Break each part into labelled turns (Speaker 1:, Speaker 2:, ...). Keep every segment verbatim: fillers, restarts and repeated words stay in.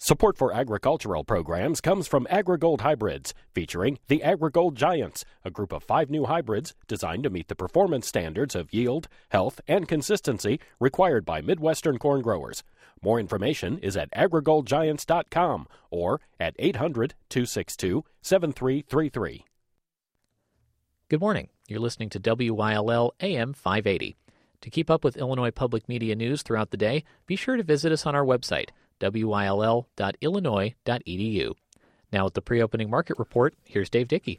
Speaker 1: Support for agricultural programs comes from AgriGold Hybrids, featuring the AgriGold Giants, a group of five new hybrids designed to meet the performance standards of yield, health, and consistency required by Midwestern corn growers. More information is at agri gold giants dot com or at eight hundred, two six two, seven three three three.
Speaker 2: Good morning. You're listening to W Y L L A M five eighty. To keep up with Illinois public media news throughout the day, be sure to visit us on our website, w y l l dot illinois dot e d u. Now with the pre-opening market report, here's Dave Dickey.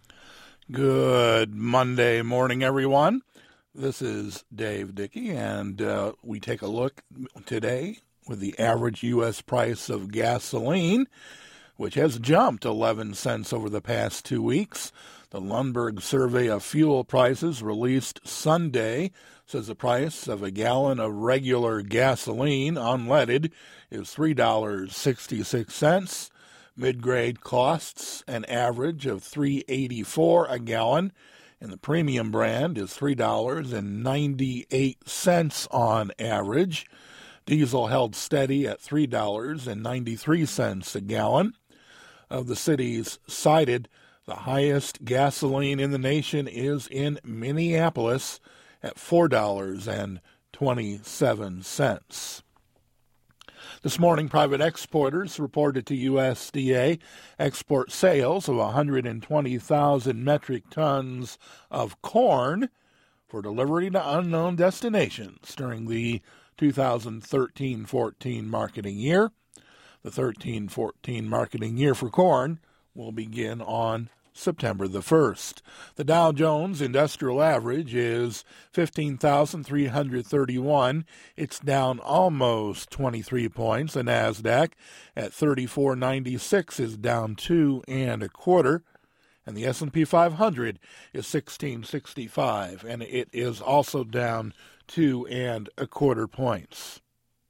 Speaker 3: Good Monday morning, everyone. This is Dave Dickey, and uh, we take a look today with the average U S price of gasoline, which has jumped eleven cents over the past two weeks. The Lundberg survey of fuel prices released Sunday says the price of a gallon of regular gasoline, unleaded, is three dollars and sixty-six cents. Mid-grade costs an average of three dollars and eighty-four cents a gallon, and the premium brand is three dollars and ninety-eight cents on average. Diesel held steady at three dollars and ninety-three cents a gallon. Of the cities cited, the highest gasoline in the nation is in Minneapolis at four dollars and twenty-seven cents. This morning, private exporters reported to U S D A export sales of one hundred twenty thousand metric tons of corn for delivery to unknown destinations during the two thousand thirteen fourteen marketing year. The thirteen fourteen marketing year for corn will begin on September the first. The Dow Jones Industrial Average is fifteen thousand three hundred thirty-one. It's down almost twenty-three points. The NASDAQ at thirty-four ninety-six is down two and a quarter. And the S and P five hundred is sixteen sixty-five, and it is also down two and a quarter points.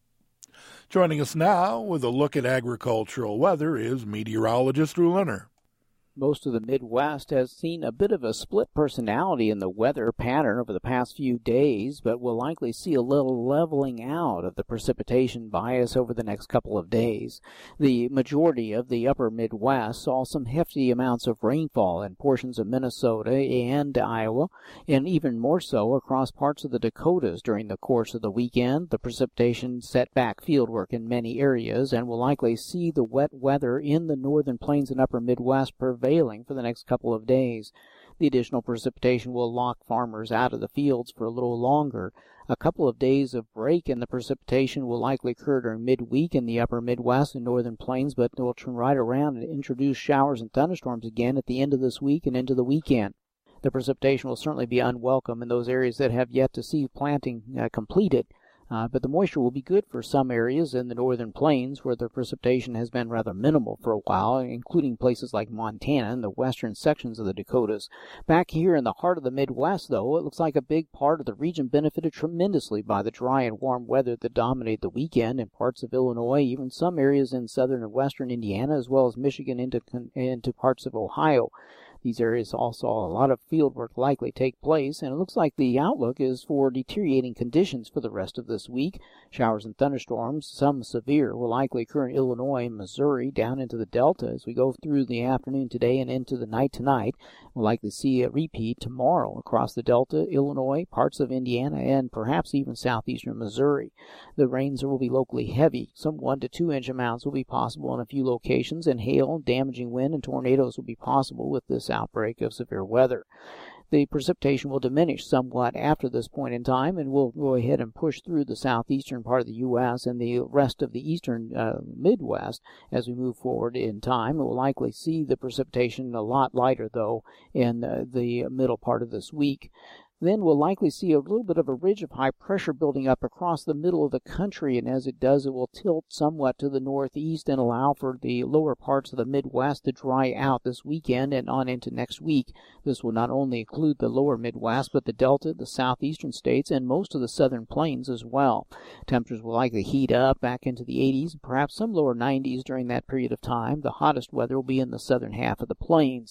Speaker 3: Joining us now with a look at agricultural weather is meteorologist Drew Linner.
Speaker 4: Most of the Midwest has seen a bit of a split personality in the weather pattern over the past few days, but will likely see a little leveling out of the precipitation bias over the next couple of days. The majority of the upper Midwest saw some hefty amounts of rainfall in portions of Minnesota and Iowa, and even more so across parts of the Dakotas during the course of the weekend. The precipitation set back fieldwork in many areas and will likely see the wet weather in the northern plains and upper Midwest prevail for the next couple of days. The additional precipitation will lock farmers out of the fields for a little longer. A couple of days of break in the precipitation will likely occur during midweek in the upper Midwest and northern plains, but will turn right around and introduce showers and thunderstorms again at the end of this week and into the weekend. The precipitation will certainly be unwelcome in those areas that have yet to see planting uh, completed. Uh, but the moisture will be good for some areas in the northern plains where the precipitation has been rather minimal for a while, including places like Montana and the western sections of the Dakotas. Back here in the heart of the Midwest, though, it looks like a big part of the region benefited tremendously by the dry and warm weather that dominated the weekend in parts of Illinois, even some areas in southern and western Indiana, as well as Michigan into, into parts of Ohio. These areas also saw a lot of field work likely take place, and it looks like the outlook is for deteriorating conditions for the rest of this week. Showers and thunderstorms, some severe, will likely occur in Illinois and Missouri down into the Delta as we go through the afternoon today and into the night tonight. We'll likely see a repeat tomorrow across the Delta, Illinois, parts of Indiana, and perhaps even southeastern Missouri. The rains will be locally heavy. Some one to two inch amounts will be possible in a few locations, and hail, damaging wind, and tornadoes will be possible with this outbreak of severe weather. The precipitation will diminish somewhat after this point in time, and we'll go ahead and push through the southeastern part of the U S and the rest of the eastern uh, Midwest as we move forward in time. We'll likely see the precipitation a lot lighter, though, in uh, the middle part of this week. Then we'll likely see a little bit of a ridge of high pressure building up across the middle of the country, and as it does, it will tilt somewhat to the northeast and allow for the lower parts of the Midwest to dry out this weekend and on into next week. This will not only include the lower Midwest, but the Delta, the southeastern states, and most of the southern plains as well. Temperatures will likely heat up back into the eighties, and perhaps some lower nineties during that period of time. The hottest weather will be in the southern half of the plains.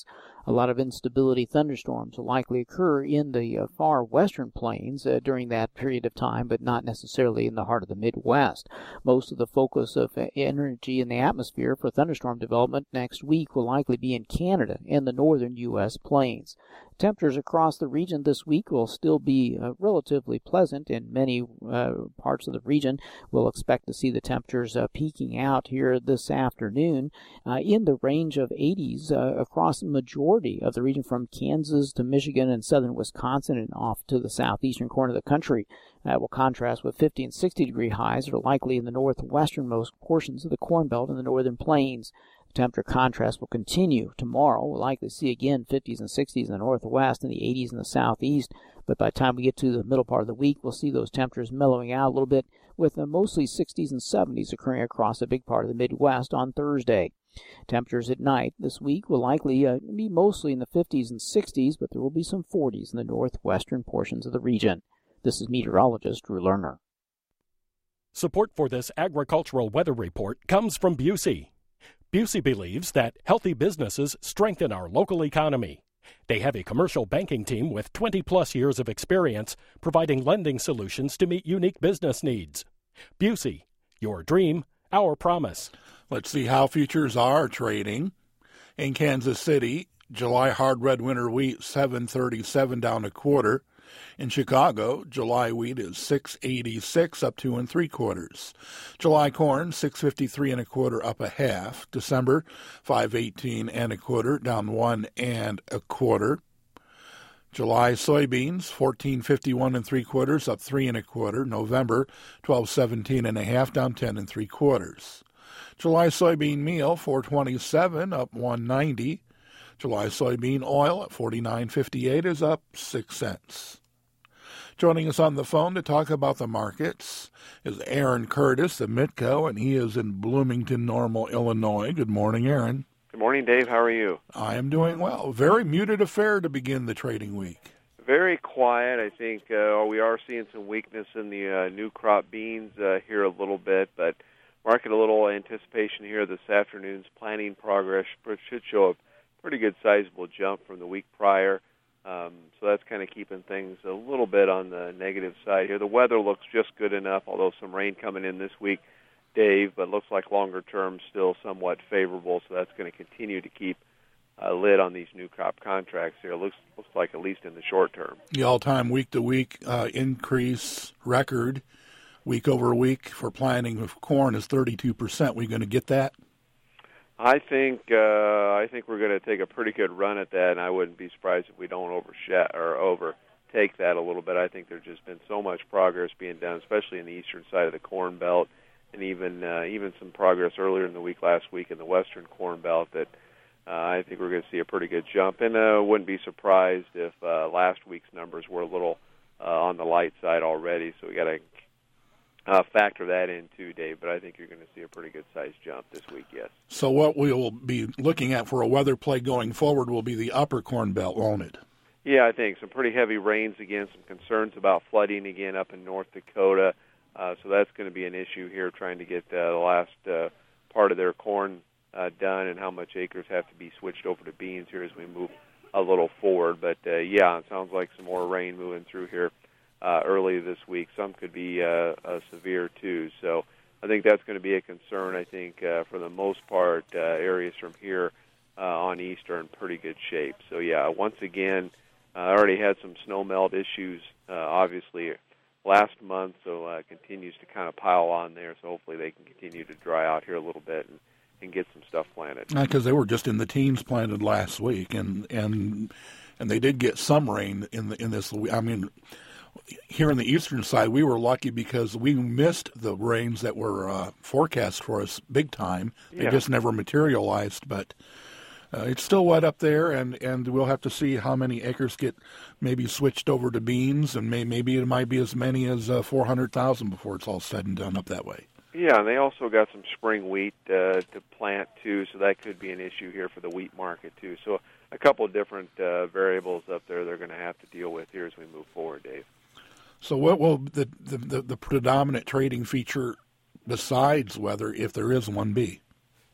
Speaker 4: A lot of instability thunderstorms will likely occur in the uh, far western plains uh, during that period of time, but not necessarily in the heart of the Midwest. Most of the focus of uh, energy in the atmosphere for thunderstorm development next week will likely be in Canada and the northern U S plains. Temperatures across the region this week will still be uh, relatively pleasant. In many uh, parts of the region, we'll expect to see the temperatures uh, peaking out here this afternoon uh, in the range of eighties uh, across the majority of the region from Kansas to Michigan and southern Wisconsin and off to the southeastern corner of the country. That will contrast with fifty and sixty degree highs that are likely in the northwesternmost portions of the Corn Belt and the northern plains. Temperature contrast will continue tomorrow. We'll likely see again fifties and sixties in the northwest and the eighties in the southeast. But by the time we get to the middle part of the week, we'll see those temperatures mellowing out a little bit with uh, mostly sixties and seventies occurring across a big part of the Midwest on Thursday. Temperatures at night this week will likely uh, be mostly in the fifties and sixties, but there will be some forties in the northwestern portions of the region. This is meteorologist Drew Lerner.
Speaker 1: Support for this agricultural weather report comes from Busey. Busey believes that healthy businesses strengthen our local economy. They have a commercial banking team with twenty plus years of experience providing lending solutions to meet unique business needs. Busey, your dream, our promise.
Speaker 3: Let's see how futures are trading. In Kansas City, July hard red winter wheat seven thirty-seven down a quarter. In Chicago, July wheat is six eighty-six up two and three quarters. July corn six fifty-three and a quarter up a half. December five eighteen and a quarter down one and a quarter. July soybeans fourteen fifty-one and three quarters up three and a quarter. November twelve seventeen and a half down ten and three quarters. July soybean meal four twenty-seven up one ninety. July soybean oil at forty-nine fifty-eight is up six cents. Joining us on the phone to talk about the markets is Aaron Curtis of Mitco, and he is in Bloomington Normal, Illinois. Good morning, Aaron.
Speaker 5: Good morning, Dave. How are you?
Speaker 3: I am doing well. Very muted affair to begin the trading week.
Speaker 5: Very quiet. I think uh, we are seeing some weakness in the uh, new crop beans uh, here a little bit, but market a little anticipation here this afternoon's planting progress should show a pretty good sizable jump from the week prior. Um, so that's kind of keeping things a little bit on the negative side here. The weather looks just good enough, although some rain coming in this week, Dave, but looks like longer term still somewhat favorable, so that's going to continue to keep a lid on these new crop contracts here. It looks, looks like at least in the short term.
Speaker 3: The all-time week-to-week uh, increase record, week over week for planting of corn is thirty-two percent. We going to get that?
Speaker 5: I think uh, I think we're going to take a pretty good run at that, and I wouldn't be surprised if we don't overshadow or overtake that a little bit. I think there's just been so much progress being done, especially in the eastern side of the Corn Belt, and even uh, even some progress earlier in the week last week in the western Corn Belt. That uh, I think we're going to see a pretty good jump, and uh, wouldn't be surprised if uh, last week's numbers were a little uh, on the light side already. So we got to Uh, factor that in too, Dave, but I think you're going to see a pretty good-sized jump this week, yes.
Speaker 3: So what we will be looking at for a weather play going forward will be the upper Corn Belt, won't it?
Speaker 5: Yeah, I think some pretty heavy rains again, some concerns about flooding again up in North Dakota, uh, so that's going to be an issue here, trying to get uh, the last uh, part of their corn uh, done and how much acres have to be switched over to beans here as we move a little forward. But, uh, yeah, it sounds like some more rain moving through here Uh, early this week. Some could be uh, uh, severe, too. So I think that's going to be a concern. I think uh, for the most part, uh, areas from here uh, on east are in pretty good shape. So, yeah, once again, I uh, already had some snow melt issues, uh, obviously, last month, so uh, it continues to kind of pile on there. So hopefully they can continue to dry out here a little bit and, and get some stuff planted.
Speaker 3: Because they were just in the teens planted last week, and and and they did get some rain in the in this. I mean, here in the eastern side, we were lucky because we missed the rains that were uh, forecast for us big time. They
Speaker 5: yeah.
Speaker 3: just never materialized, but uh, it's still wet up there, and, and we'll have to see how many acres get maybe switched over to beans, and may, maybe it might be as many as uh, four hundred thousand before it's all said and done up that way.
Speaker 5: Yeah, and they also got some spring wheat uh, to plant, too, so that could be an issue here for the wheat market, too. So a couple of different uh, variables up there they're going to have to deal with here as we move forward, Dave.
Speaker 3: So what will the, the, the predominant trading feature besides weather, if there is one, be?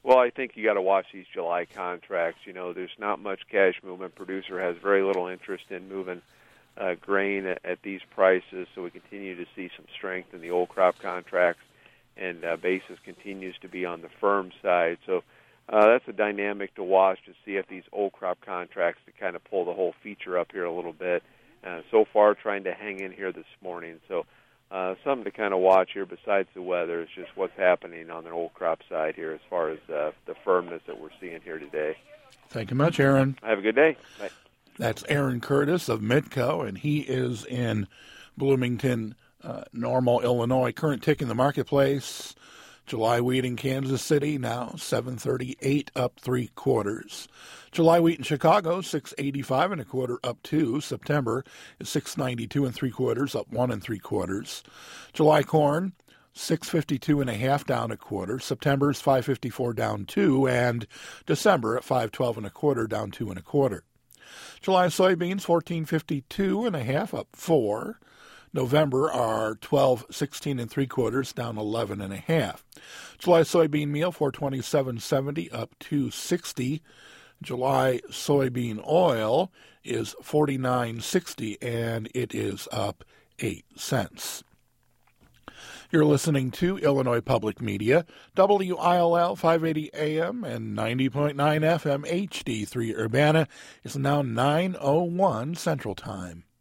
Speaker 5: Well, I think you got to watch these July contracts. You know, there's not much cash movement. Producer has very little interest in moving uh, grain at, at these prices, so we continue to see some strength in the old crop contracts, and uh, basis continues to be on the firm side. So uh, that's a dynamic to watch to see if these old crop contracts to kind of pull the whole feature up here a little bit. Uh, so far, trying to hang in here this morning. So uh, something to kind of watch here besides the weather is just what's happening on the old crop side here as far as uh, the firmness that we're seeing here today.
Speaker 3: Thank you much, Aaron.
Speaker 5: Have a good day. Bye.
Speaker 3: That's Aaron Curtis of Midco, and he is in Bloomington, uh, Normal, Illinois. Current tick in the marketplace. July wheat in Kansas City now seven thirty-eight, up three quarters. July wheat in Chicago six eighty-five and a quarter, up two. September is six ninety-two and three quarters, up one and three quarters. July corn six fifty-two and a half, down a quarter. September's five fifty-four, down two, and December at five twelve and a quarter, down two and a quarter. July soybeans fourteen fifty-two and a half, up four. November are twelve sixteen and three quarters, down eleven and a half. July soybean meal four twenty-seven seventy, up two sixty. July soybean oil is forty-nine sixty, and it is up eight cents. You're listening to Illinois Public Media, W I L L five eighty A M and ninety point nine F M H D three Urbana. Is now nine oh one Central Time.